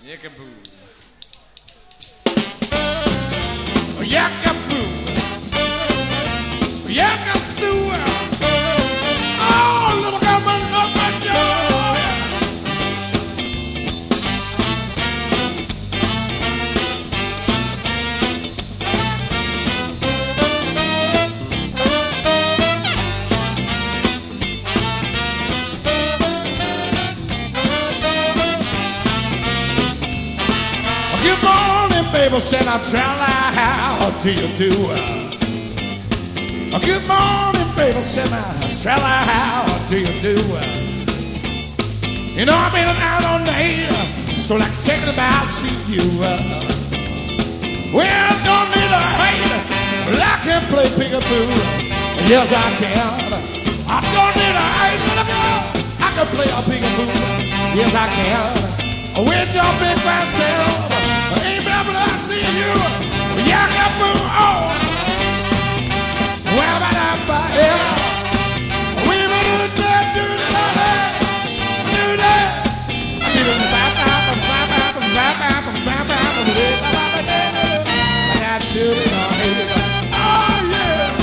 Yakaboo. Yakaboo. Yakastoo. Oh, little government of my joy. Good morning, baby, said I tell her how do you do? Good morning, baby, said I tell her how do you do? You know I've been out all night, so like taking a bath, see you. Well, don't need a hate, but I can play peekaboo. Yes, I can. I don't need a hate, little girl. I can play a peekaboo. Yes, I can. With your big fat self, ain't never I see you. Yakaboo, oh. Well, but I'm by here. We will do that, do that, do that. Do it. Oh, yeah.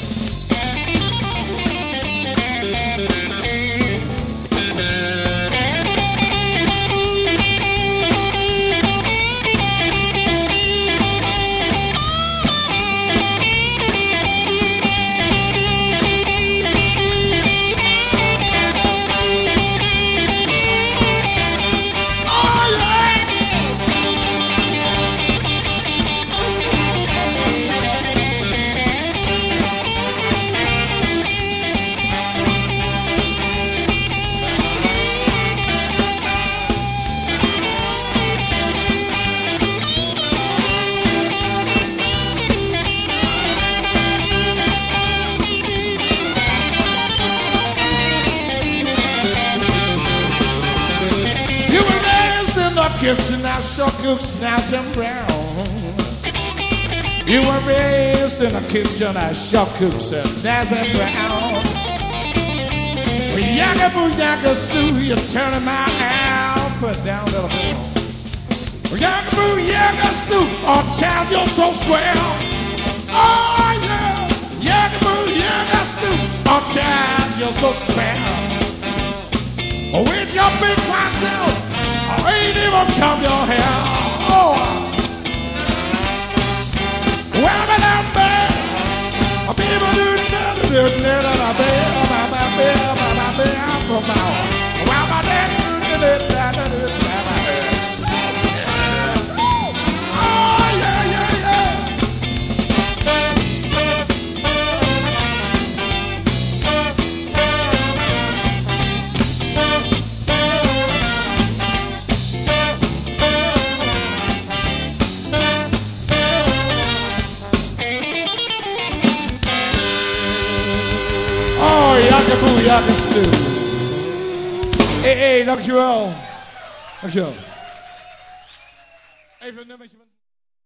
Kitchen, I sure cooks nice and brown. You were raised in a kitchen, I sure cooks nice and brown. Yakaboo, yakastoo, you're turning my outfit down, little girl. Yakaboo, yakastoo, oh child, you're so square. Oh yeah, yakaboo, yakastoo, oh child, you're so square. With your big fine self, I ain't even come your hair. Oh. Well, but I'm bad. People do oh, yeah, yeah, yeah. Yakaboo, yakastoo. Hey, dankjewel. Dankjewel. Even een nummertje.